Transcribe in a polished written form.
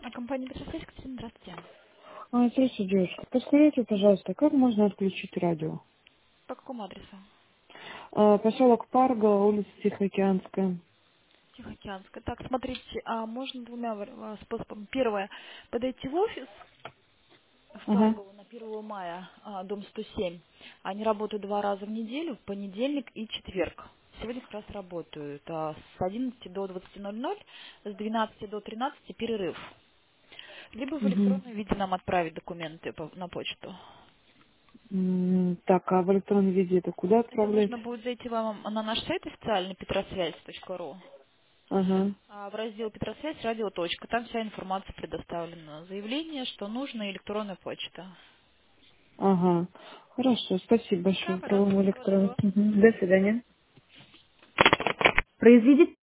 Компания «Петросвязь», Катерина, здравствуйте. Здравствуйте, девушка. Подскажите, пожалуйста, как можно отключить радио? По какому адресу? Поселок Парго, улица Тихоокеанская. Тихоокеанская. Так, смотрите, можно двумя способами. Первое, подойти в офис в Ага. Паргово на 1 мая, дом 107. Они работают 2 раза в неделю, в понедельник и четверг. Сегодня как раз работают с 11 до 20:00, с 12 до 13 перерыв. Либо в Угу. электронном виде нам отправить документы на почту. Так, а в электронном виде это куда Это отправлять? нужно будет зайти вам на наш сайт официальный petrosвязь.ру. Ага. В раздел «Петросвязь», радио. Точка. Там вся информация предоставлена. Заявление, что нужно, и электронная почта. Ага. Хорошо, спасибо Да, большое. пожалуйста, По-моему, всего электронный. доброго. До свидания. Произведите